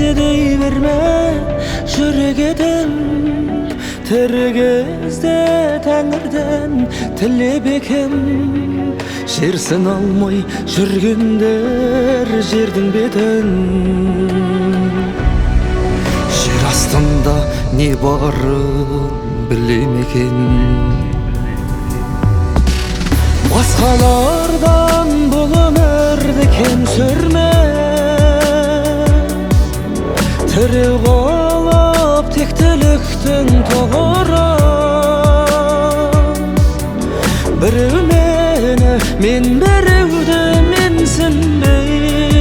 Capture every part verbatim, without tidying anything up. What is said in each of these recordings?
дей берме жүрегеден, тірі кезде тәңірден тілеп екен. Жерсін алмай жүргендер жердің бетін, жер астында не барын білемекен. Басқалардан бұл өмірді кем сүрме, тірі қалып тектіліктің тұғыры. Біреу мені, мен біреуді менсінбей,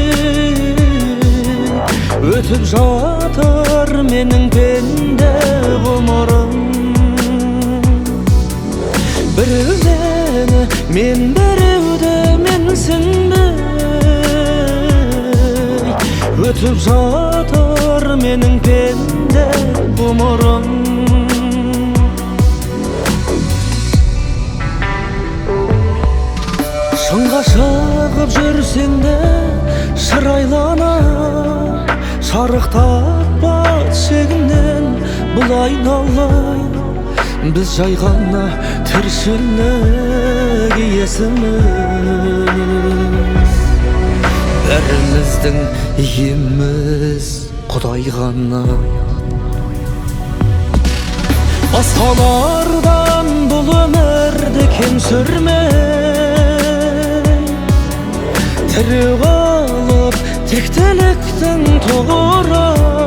өтіп жатыр менің пенде ғұмырым. Біреу мені, мен біреуді менсінбей, өтіп жатыр менің пенде ғұмырым. Шыңға шығып жүрсең де шырайлана, шарықтатпа шегінен бұл айналайын. Біз жай ғана тіршілік иесіміз, бәріміздің иеміз Құдай ғана. Басқалардан бұл өмірді кем сүрме, тірі қалып тектіліктің тұғыры.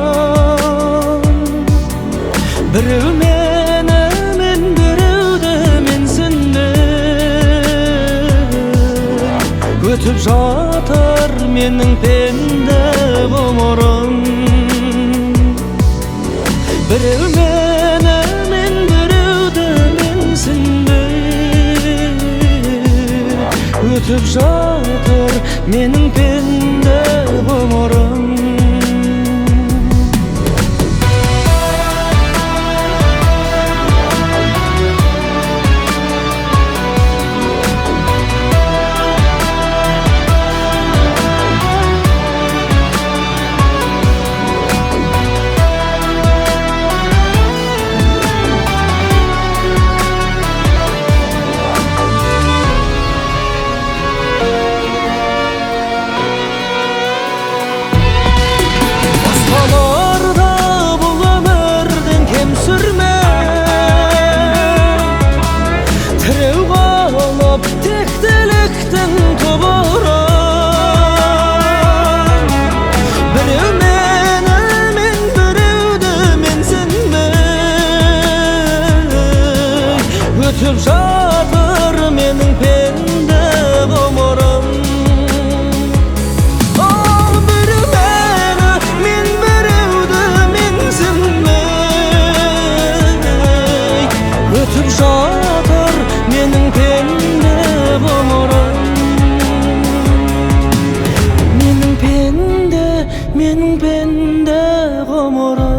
Біреу мені, мен біреуді менсінбей, өтіп жатыр менің пенде ғұмырым. Біреу мені, мен біреуді менсінбей, өтіп жатыр менің пенде ғұмырым. Tектіліктің тұғыры. Біреу мені, мен біреуді менсінбей, өтіп жатыр менің пенде ғұмырым. Біреу мені, мен біреуді менсінбей, өтіп жатыр менің пенде ғұмырым. Менің пенде, менің пенде ғұмырым.